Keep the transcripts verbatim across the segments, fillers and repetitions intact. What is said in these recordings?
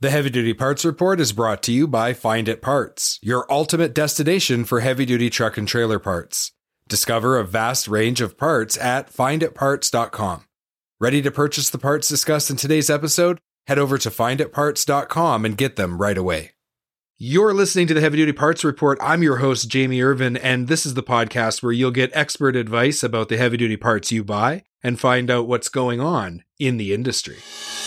The Heavy Duty Parts Report is brought to you by Find It Parts, your ultimate destination for heavy-duty truck and trailer parts. Discover a vast range of parts at find it parts dot com. Ready to purchase the parts discussed in today's episode? Head over to find it parts dot com and get them right away. You're listening to the Heavy Duty Parts Report. I'm your host, Jamie Irvin, and this is the podcast where you'll get expert advice about the heavy-duty parts you buy and find out what's going on in the industry.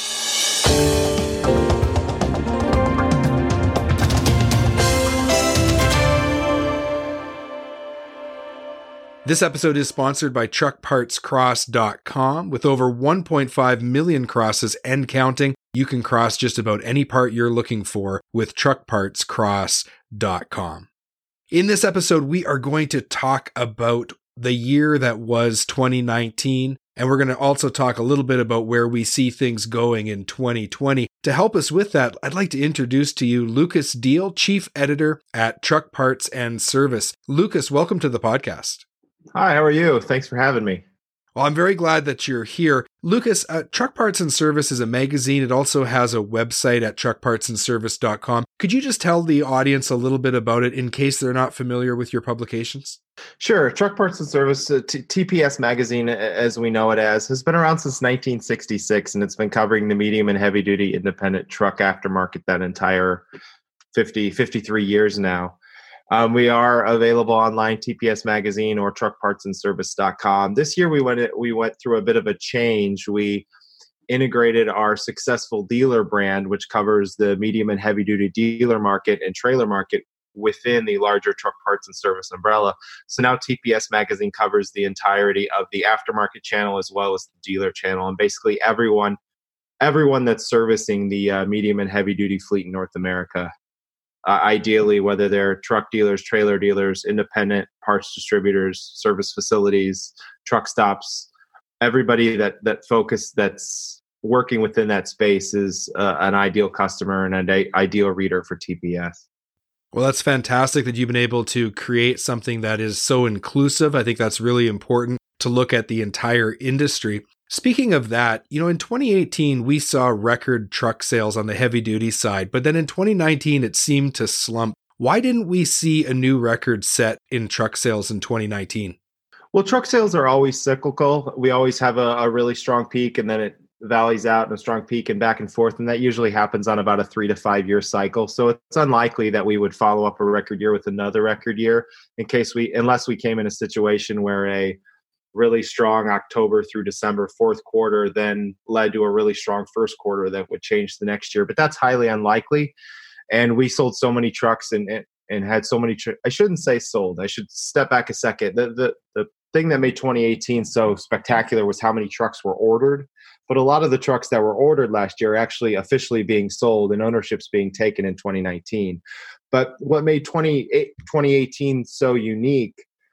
This episode is sponsored by truck parts cross dot com. With over one point five million crosses and counting, you can cross just about any part you're looking for with truck parts cross dot com. In this episode, we are going to talk about the year that was twenty nineteen, and we're going to also talk a little bit about where we see things going in twenty twenty. To help us with that, I'd like to introduce to you Lucas Deal, Chief Editor at Truck Parts and Service. Lucas, welcome to the podcast. Hi, how are you? Thanks for having me. Well, I'm very glad that you're here. Lucas, uh, Truck Parts and Service is a magazine. It also has a website at truck parts and service dot com. Could you just tell the audience a little bit about it in case they're not familiar with your publications? Sure. Truck Parts and Service, uh, T- TPS magazine, as we know it as, has been around since nineteen sixty-six, and it's been covering the medium and heavy-duty independent truck aftermarket that entire fifty, fifty-three years now. Um, we are available online, T P S Magazine or truck parts and service dot com. This year we went we went through a bit of a change. We integrated our successful dealer brand, which covers the medium and heavy duty dealer market and trailer market within the larger truck parts and service umbrella. So now T P S Magazine covers the entirety of the aftermarket channel as well as the dealer channel, and basically everyone everyone that's servicing the uh, medium and heavy duty fleet in North America. Uh, ideally, whether they're truck dealers, trailer dealers, independent parts distributors, service facilities, truck stops, everybody that that focus that's working within that space is uh, an ideal customer and an a- ideal reader for T P S. Well, that's fantastic that you've been able to create something that is so inclusive. I think that's really important to look at the entire industry. Speaking of that, you know, in twenty eighteen, we saw record truck sales on the heavy duty side, but then in twenty nineteen, it seemed to slump. Why didn't we see a new record set in truck sales in twenty nineteen? Well, truck sales are always cyclical. We always have a, a really strong peak and then it valleys out in a strong peak and back and forth. And that usually happens on about a three to five year cycle. So it's unlikely that we would follow up a record year with another record year in case we, unless we came in a situation where a really strong October through December fourth quarter then led to a really strong first quarter that would change the next year. But that's highly unlikely. And we sold so many trucks and and, and had so many tr- I shouldn't say sold. I should step back a second. The, the the thing that made twenty eighteen so spectacular was how many trucks were ordered. But a lot of the trucks that were ordered last year are actually officially being sold and ownership's being taken in twenty nineteen. But what made twenty eighteen so unique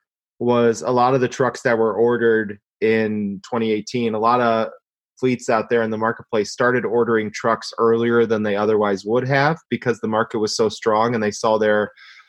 was a lot of the trucks that were ordered in twenty eighteen. A lot of fleets out there in the marketplace started ordering trucks earlier than they otherwise would have because the market was so strong and they saw their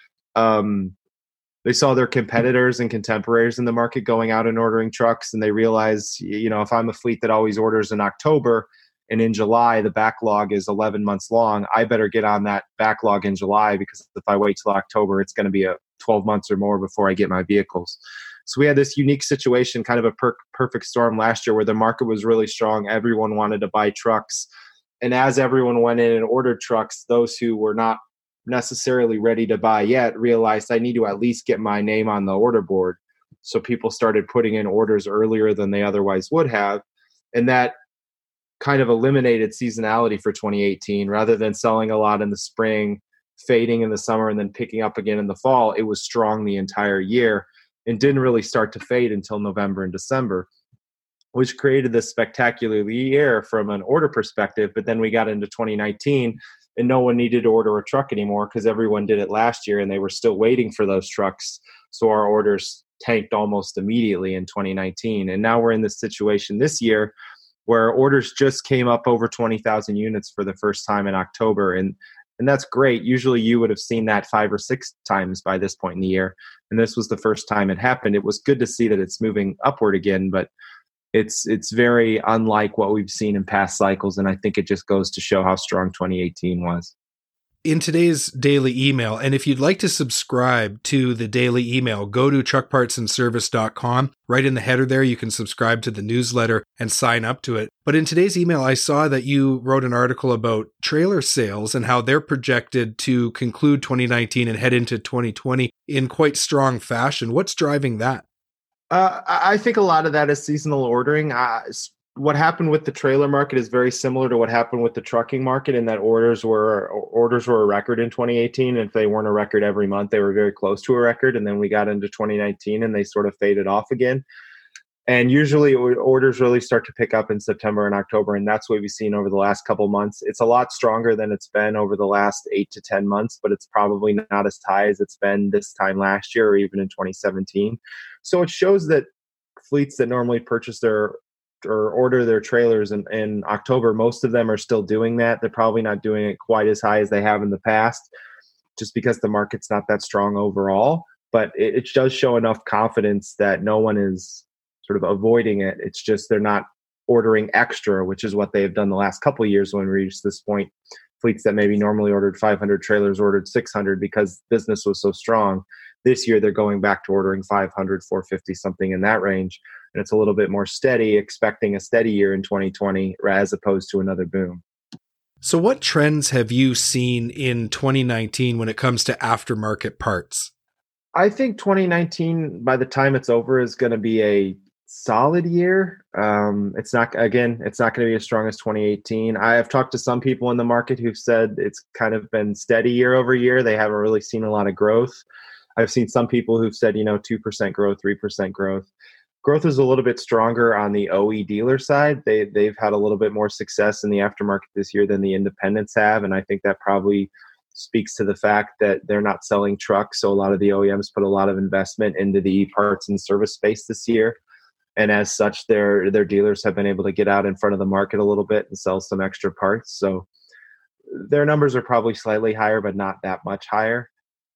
um, they saw their competitors and contemporaries in the market going out and ordering trucks, and they realized, you know, if I'm a fleet that always orders in October and in July the backlog is eleven months long, I better get on that backlog in July because if I wait till October, it's going to be a twelve months or more before I get my vehicles. So we had this unique situation, kind of a per- perfect storm last year where the market was really strong. Everyone wanted to buy trucks. And as everyone went in and ordered trucks, those who were not necessarily ready to buy yet realized I need to at least get my name on the order board. So people started putting in orders earlier than they otherwise would have. And that kind of eliminated seasonality for twenty eighteen. Rather than selling a lot in the spring, fading in the summer, and then picking up again in the fall, it was strong the entire year and didn't really start to fade until November and December, which created this spectacular year from an order perspective. But then we got into twenty nineteen and no one needed to order a truck anymore because everyone did it last year and they were still waiting for those trucks. So our orders tanked almost immediately in twenty nineteen. And now we're in this situation this year where orders just came up over twenty thousand units for the first time in October. And and that's great. Usually you would have seen that five or six times by this point in the year. And this was the first time it happened. It was good to see that it's moving upward again, but it's it's very unlike what we've seen in past cycles, and I think it just goes to show how strong twenty eighteen was. In today's daily email, and if you'd like to subscribe to the daily email, go to truck parts and service dot com. Right in the header there, you can subscribe to the newsletter and sign up to it. But in today's email, I saw that you wrote an article about trailer sales and how they're projected to conclude twenty nineteen and head into twenty twenty in quite strong fashion. What's driving that? Uh, I think a lot of that is seasonal ordering. Uh, what happened with the trailer market is very similar to what happened with the trucking market, in that orders were orders were a record in twenty eighteen. And if they weren't a record every month, they were very close to a record. And then we got into twenty nineteen and they sort of faded off again. And usually orders really start to pick up in September and October. And that's what we've seen over the last couple months. It's a lot stronger than it's been over the last eight to ten months, but it's probably not as high as it's been this time last year or even in twenty seventeen. So it shows that fleets that normally purchase their or order their trailers in, in October, most of them are still doing that. They're probably not doing it quite as high as they have in the past, just because the market's not that strong overall. But it, it does show enough confidence that no one is sort of avoiding it. It's just they're not ordering extra, which is what they've done the last couple of years when we reached this point. Fleets that maybe normally ordered five hundred trailers ordered six hundred because business was so strong. This year, they're going back to ordering five hundred, four fifty, something in that range. And it's a little bit more steady, expecting a steady year in twenty twenty as opposed to another boom. So what trends have you seen in twenty nineteen when it comes to aftermarket parts? I think twenty nineteen, by the time it's over, is going to be a solid year. Um, it's not, again, it's not going to be as strong as twenty eighteen. I have talked to some people in the market who've said it's kind of been steady year over year. They haven't really seen a lot of growth. I've seen some people who've said, you know, two percent growth, three percent growth. Growth is a little bit stronger on the O E dealer side. They, they've had a little bit more success in the aftermarket this year than the independents have. And I think that probably speaks to the fact that they're not selling trucks. So a lot of the O E Ms put a lot of investment into the parts and service space this year. And as such, their their dealers have been able to get out in front of the market a little bit and sell some extra parts. So their numbers are probably slightly higher, but not that much higher.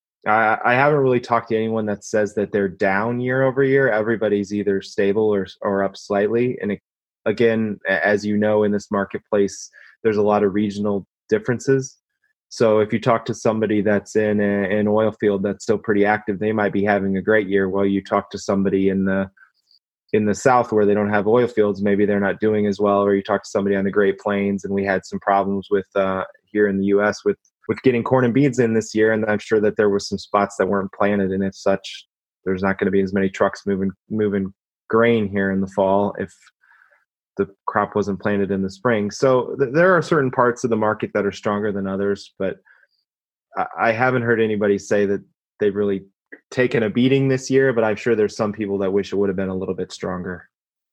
I, I haven't really talked to anyone that says that they're down year over year. Everybody's either stable or or up slightly. And it, again, as you know, in this marketplace, there's a lot of regional differences. So if you talk to somebody that's in a, an oil field that's still pretty active, they might be having a great year. While you talk to somebody in the in the South where they don't have oil fields, maybe they're not doing as well. Or you talk to somebody on the Great Plains, and we had some problems with uh, here in the U S with with getting corn and beans in this year. And I'm sure that there were some spots that weren't planted. And as such, there's not going to be as many trucks moving moving grain here in the fall if the crop wasn't planted in the spring. So th- there are certain parts of the market that are stronger than others, but I, I haven't heard anybody say that they've really taken a beating this year, but I'm sure there's some people that wish it would have been a little bit stronger.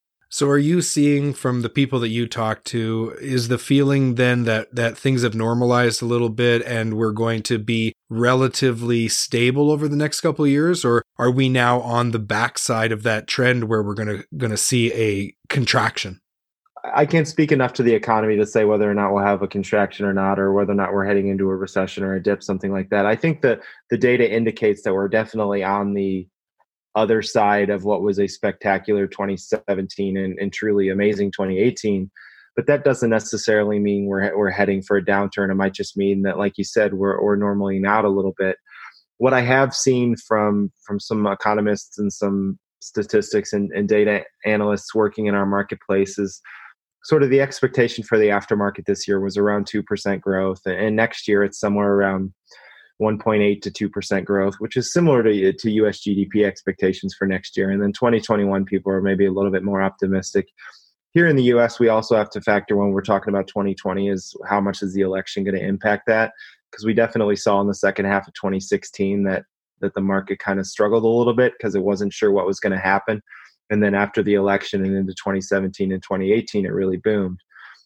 So are you seeing from the people that you talk to, is the feeling then that, that things have normalized a little bit and we're going to be relatively stable over the next couple of years? Or are we now on the backside of that trend where we're going to going to see a contraction? I can't speak enough to the economy to say whether or not we'll have a contraction or not, or whether or not we're heading into a recession or a dip, something like that. I think that the data indicates that we're definitely on the other side of what was a spectacular twenty seventeen and, and truly amazing twenty eighteen. But that doesn't necessarily mean we're we're heading for a downturn. It might just mean that, like you said, we're we're normaling out a little bit. What I have seen from from some economists and some statistics and, and data analysts working in our marketplace is sort of the expectation for the aftermarket this year was around two percent growth. And next year it's somewhere around one point eight to two percent growth, which is similar to, to U S G D P expectations for next year. And then twenty twenty-one, people are maybe a little bit more optimistic. Here in the U S, we also have to factor when we're talking about twenty twenty is how much is the election going to impact that? Because we definitely saw in the second half of twenty sixteen that, that the market kind of struggled a little bit because it wasn't sure what was going to happen. And then after the election and into twenty seventeen and twenty eighteen, it really boomed.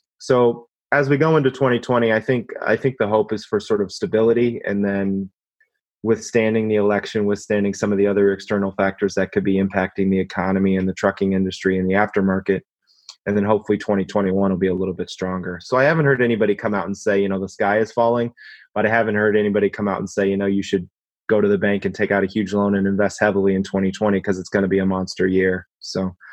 So as we go into twenty twenty, I think I think the hope is for sort of stability, and then withstanding the election, withstanding some of the other external factors that could be impacting the economy and the trucking industry and the aftermarket. And then hopefully twenty twenty-one will be a little bit stronger. So I haven't heard anybody come out and say, you know, the sky is falling, but I haven't heard anybody come out and say, you know, you should go to the bank and take out a huge loan and invest heavily in twenty twenty because it's going to be a monster year. So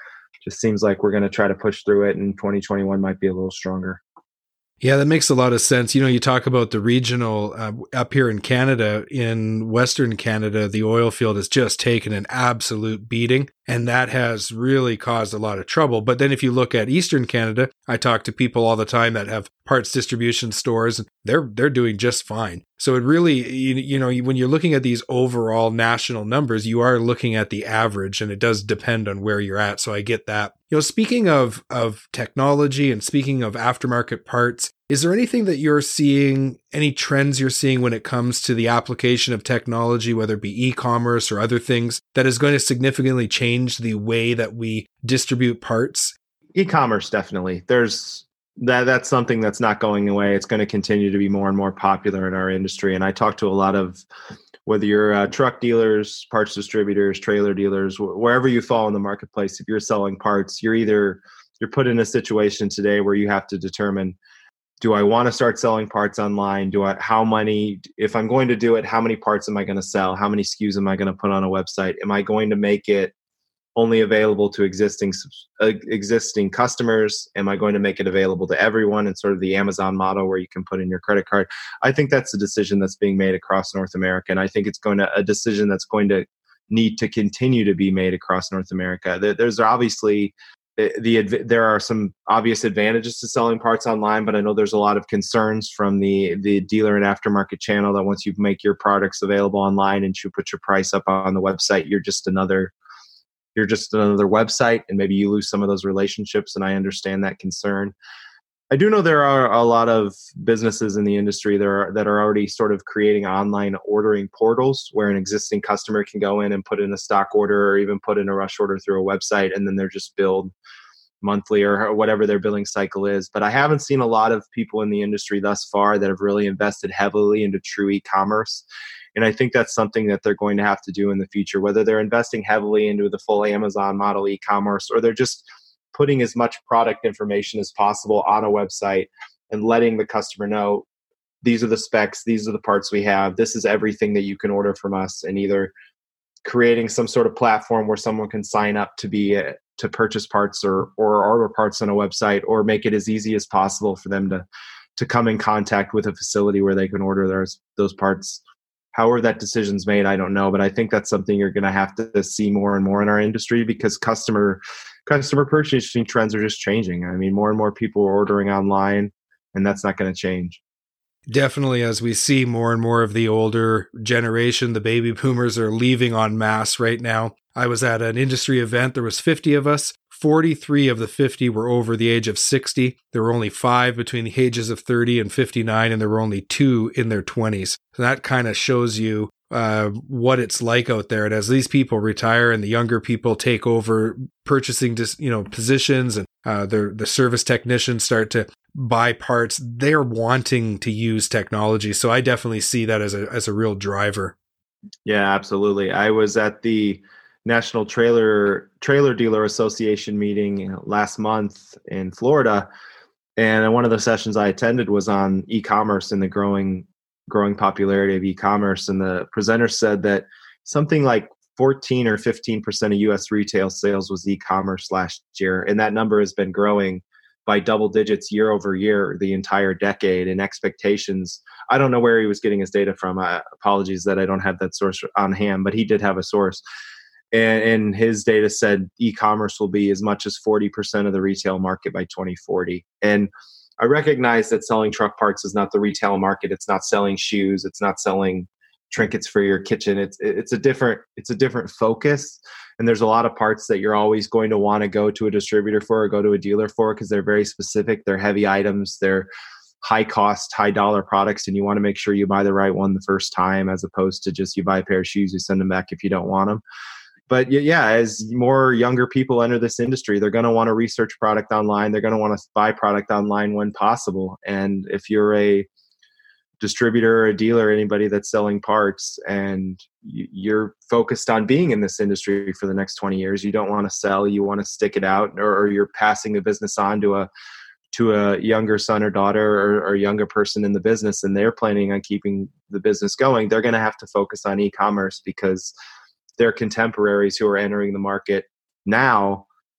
just seems like we're going to try to push through it, and twenty twenty-one might be a little stronger. Yeah, that makes a lot of sense. You know, you talk about the regional uh, up here in Canada, in Western Canada, the oil field has just taken an absolute beating, and that has really caused a lot of trouble. But then if you look at Eastern Canada, I talk to people all the time that have parts distribution stores, and they're they're doing just fine. So it really, you, you know, when you're looking at these overall national numbers, you are looking at the average, and it does depend on where you're at. So I get that. You know, speaking of of technology and speaking of aftermarket parts, is there anything that you're seeing, any trends you're seeing when it comes to the application of technology, whether it be e-commerce or other things, that is going to significantly change the way that we distribute parts? E-commerce, definitely. There's that that's something that's not going away. It's going to continue to be more and more popular in our industry. And I talk to a lot of, whether you're uh, truck dealers, parts distributors, trailer dealers, wh- wherever you fall in the marketplace, if you're selling parts, you're either you're put in a situation today where you have to determine, do I want to start selling parts online? Do I, how many, if I'm going to do it, how many parts am I going to sell? How many S K Us am I going to put on a website? Am I going to make it only available to existing uh, existing customers? Am I going to make it available to everyone in sort of the Amazon model where you can put in your credit card? I think that's a decision that's being made across North America. And I think it's going to, a decision that's going to need to continue to be made across North America. There, there's obviously the, the there are some obvious advantages to selling parts online, but I know there's a lot of concerns from the the dealer and aftermarket channel that once you make your products available online and you put your price up on the website, you're just another you're just another website, and maybe you lose some of those relationships. And I understand that concern. I do know there are a lot of businesses in the industry that are, that are already sort of creating online ordering portals where an existing customer can go in and put in a stock order or even put in a rush order through a website, and then they're just billed monthly or whatever their billing cycle is. But I haven't seen a lot of people in the industry thus far that have really invested heavily into true e-commerce. And I think that's something that they're going to have to do in the future, whether they're investing heavily into the full Amazon model e-commerce or they're just putting as much product information as possible on a website and letting the customer know, these are the specs, these are the parts we have, this is everything that you can order from us, and either creating some sort of platform where someone can sign up to be a, to purchase parts or or order parts on a website, or make it as easy as possible for them to to come in contact with a facility where they can order those those parts. However that decision's made, I don't know, but I think that's something you're going to have to see more and more in our industry, because customer customer purchasing trends are just changing. I mean, more and more people are ordering online, and that's not going to change. Definitely, as we see more and more of the older generation, the baby boomers are leaving en masse right now. I was at an industry event. There was fifty of us. forty-three of the fifty were over the age of sixty. There were only five between the ages of thirty and fifty-nine, and there were only two in their twenties. So that kind of shows you uh, what it's like out there. And as these people retire and the younger people take over purchasing, dis- you know, positions, and uh, the the service technicians start to buy parts, they're wanting to use technology. So I definitely see that as a as a real driver. Yeah, absolutely. I was at the National Trailer Trailer Dealer Association meeting last month in Florida, and one of the sessions I attended was on e-commerce and the growing growing popularity of e-commerce. And the presenter said that something like fourteen or fifteen percent of U S retail sales was e-commerce last year, and that number has been growing by double digits year over year the entire decade. And expectations, I don't know where he was getting his data from. Uh, apologies that I don't have that source on hand, but he did have a source. And, and his data said e-commerce will be as much as forty percent of the retail market by twenty forty. And I recognize that selling truck parts is not the retail market. It's not selling shoes. It's not selling trinkets for your kitchen. It's it's a different it's a different focus. And there's a lot of parts that you're always going to want to go to a distributor for or go to a dealer for, because they're very specific. They're heavy items. They're high cost, high dollar products, and you want to make sure you buy the right one the first time, as opposed to just you buy a pair of shoes, you send them back if you don't want them. But yeah, as more younger people enter this industry, they're going to want to research product online. They're going to want to buy product online when possible. And if you're a distributor or a dealer, anybody that's selling parts, and you're focused on being in this industry for the next twenty years, you don't want to sell, you want to stick it out, or, or you're passing the business on to a to a younger son or daughter or, or younger person in the business, and they're planning on keeping the business going, they're going to have to focus on e-commerce, because their contemporaries who are entering the market now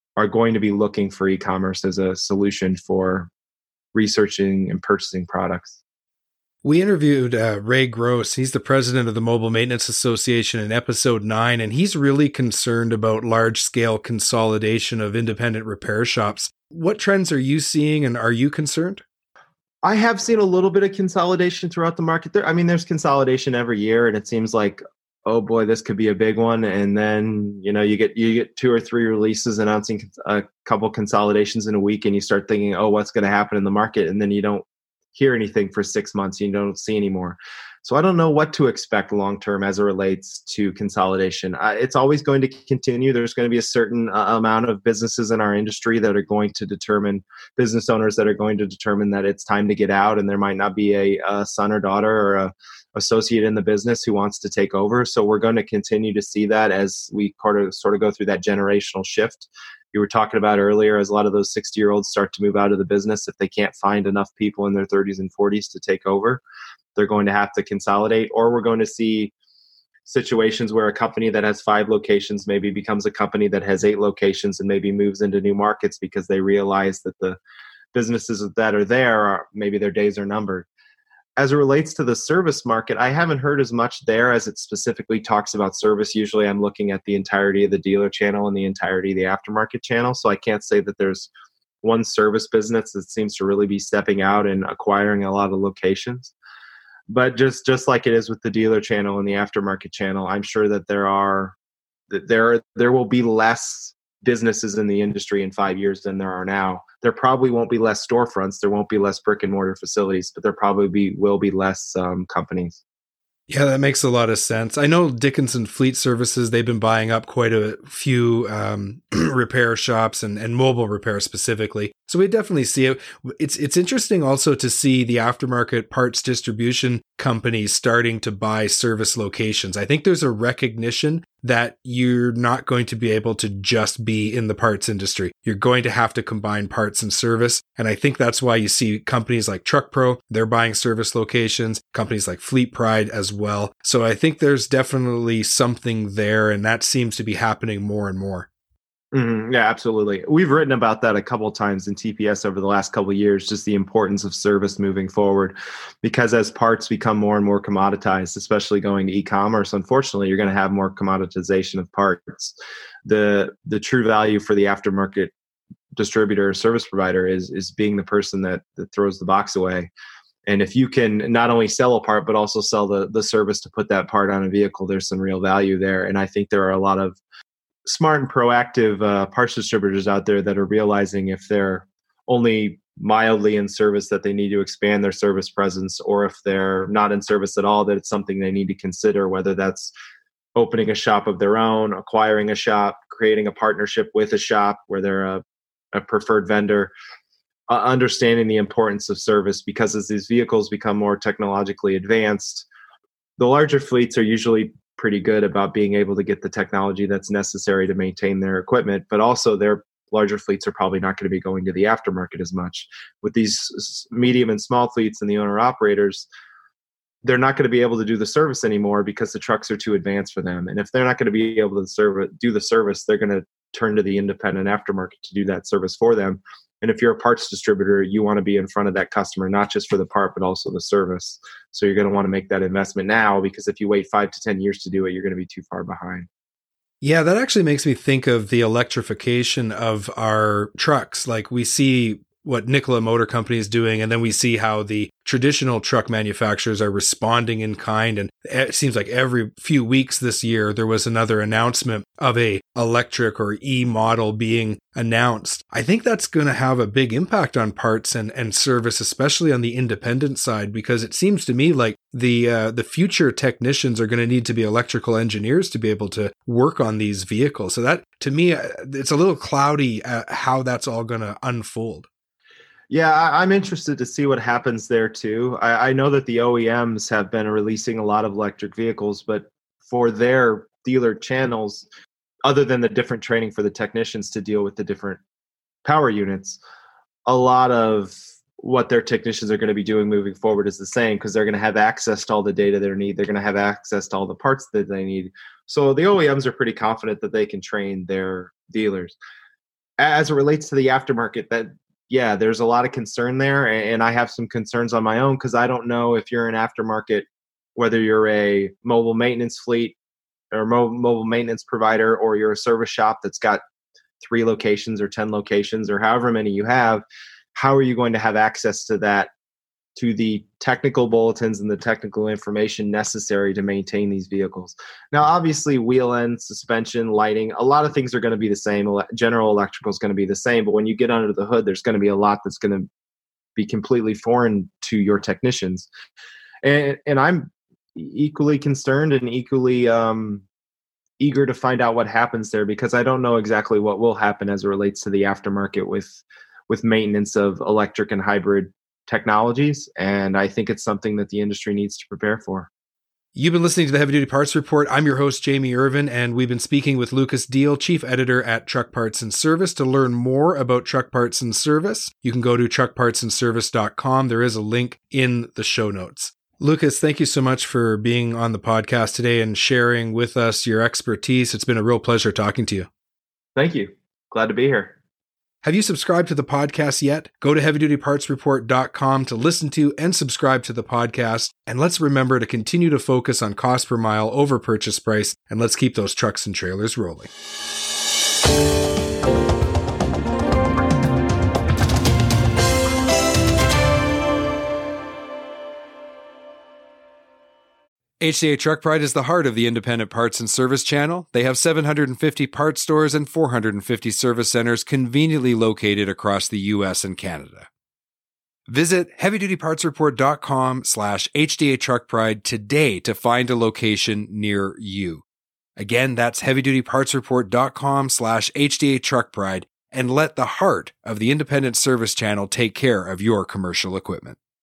are going to be looking for e-commerce as a solution for researching and purchasing products. We interviewed uh, Ray Gross. He's the president of the Mobile Maintenance Association in episode nine, and he's really concerned about large-scale consolidation of independent repair shops. What trends are you seeing, and are you concerned? I have seen a little bit of consolidation throughout the market. There, I mean, there's consolidation every year, and it seems like, oh boy, this could be a big one. And then, you know, you get you get two or three releases announcing a couple consolidations in a week, and you start thinking, oh, what's going to happen in the market? And then you don't hear anything for six months. You don't see anymore. So I don't know what to expect long term as it relates to consolidation. Uh, it's always going to continue. There's going to be a certain uh, amount of businesses in our industry that are going to determine, business owners that are going to determine that it's time to get out, and there might not be a, a son or daughter or a associate in the business who wants to take over. So we're going to continue to see that as we sort of sort of go through that generational shift you were talking about earlier, as a lot of those sixty year olds start to move out of the business. If they can't find enough people in their thirties and forties to take over, they're going to have to consolidate. Or we're going to see situations where a company that has five locations maybe becomes a company that has eight locations and maybe moves into new markets because they realize that the businesses that are there are maybe their days are numbered. As it relates to the service market, I haven't heard as much there as it specifically talks about service. Usually I'm looking at the entirety of the dealer channel and the entirety of the aftermarket channel. So I can't say that there's one service business that seems to really be stepping out and acquiring a lot of locations. But just, just like it is with the dealer channel and the aftermarket channel, I'm sure that there are that there there will be less businesses in the industry in five years than there are now. There probably won't be less storefronts. There won't be less brick and mortar facilities, but there probably be, will be less um, companies. Yeah, that makes a lot of sense. I know Dickinson Fleet Services, they've been buying up quite a few um, repair shops and, and mobile repair specifically. So we definitely see it. It's it's interesting also to see the aftermarket parts distribution companies starting to buy service locations. I think there's a recognition that you're not going to be able to just be in the parts industry. You're going to have to combine parts and service. And I think that's why you see companies like TruckPro, they're buying service locations, companies like Fleet Pride as well. So I think there's definitely something there, and that seems to be happening more and more. Mm-hmm. Yeah, absolutely. We've written about that a couple of times in T P S over the last couple of years, just the importance of service moving forward, because as parts become more and more commoditized, especially going to e-commerce, unfortunately, you're going to have more commoditization of parts. The the true value for the aftermarket distributor or service provider is is being the person that, that throws the box away. And if you can not only sell a part, but also sell the, the service to put that part on a vehicle, there's some real value there. And I think there are a lot of smart and proactive uh, parts distributors out there that are realizing if they're only mildly in service that they need to expand their service presence, or if they're not in service at all, that it's something they need to consider, whether that's opening a shop of their own, acquiring a shop, creating a partnership with a shop where they're a, a preferred vendor, uh, understanding the importance of service, because as these vehicles become more technologically advanced, the larger fleets are usually pretty good about being able to get the technology that's necessary to maintain their equipment, but also their larger fleets are probably not going to be going to the aftermarket as much. With these medium and small fleets and the owner operators, they're not going to be able to do the service anymore because the trucks are too advanced for them. And if they're not going to be able to serve, do the service, they're going to turn to the independent aftermarket to do that service for them. And if you're a parts distributor, you want to be in front of that customer, not just for the part, but also the service. So you're going to want to make that investment now, because if you wait five to ten years to do it, you're going to be too far behind. Yeah, that actually makes me think of the electrification of our trucks. Like we see what Nikola Motor Company is doing, and then we see how the traditional truck manufacturers are responding in kind. And it seems like every few weeks this year, there was another announcement of a electric or E model being announced. I think that's going to have a big impact on parts and, and service, especially on the independent side, because it seems to me like the uh, the future technicians are going to need to be electrical engineers to be able to work on these vehicles. So that, to me, it's a little cloudy uh, how that's all going to unfold. Yeah, I, I'm interested to see what happens there too. I, I know that the O E Ms have been releasing a lot of electric vehicles, but for their dealer channels, other than the different training for the technicians to deal with the different power units, a lot of what their technicians are going to be doing moving forward is the same, because they're going to have access to all the data they need. They're going to have access to all the parts that they need. So the O E Ms are pretty confident that they can train their dealers. as it relates to the aftermarket, that yeah, there's a lot of concern there, and I have some concerns on my own because I don't know if you're an aftermarket, whether you're a mobile maintenance fleet or mo- mobile maintenance provider, or you're a service shop that's got three locations or ten locations or however many you have. How are you going to have access to that, to the technical bulletins and the technical information necessary to maintain these vehicles? Now, obviously, wheel end, suspension, lighting, a lot of things are going to be the same. General electrical is going to be the same, but when you get under the hood, there's going to be a lot that's going to be completely foreign to your technicians. And, and I'm equally concerned and equally um, eager to find out what happens there, because I don't know exactly what will happen as it relates to the aftermarket with with maintenance of electric and hybrid technologies, and I think it's something that the industry needs to prepare for. You've been listening to the Heavy Duty Parts Report. I'm your host, Jamie Irvin, and we've been speaking with Lucas Deal, Chief Editor at Truck Parts and Service. To learn more about Truck Parts and Service, you can go to truck parts and service dot com. There is a link in the show notes. Lucas, thank you so much for being on the podcast today and sharing with us your expertise. It's been a real pleasure talking to you. Thank you. Glad to be here. Have you subscribed to the podcast yet? Go to heavy duty parts report dot com to listen to and subscribe to the podcast. And let's remember to continue to focus on cost per mile over purchase price, and let's keep those trucks and trailers rolling. H D A Truck Pride is the heart of the independent parts and service channel. They have seven hundred fifty parts stores and four hundred fifty service centers conveniently located across the U S and Canada. Visit heavy duty parts report dot com slash H D A Truck Pride today to find a location near you. Again, that's heavy duty parts report dot com slash H D A Truck Pride, and let the heart of the independent service channel take care of your commercial equipment.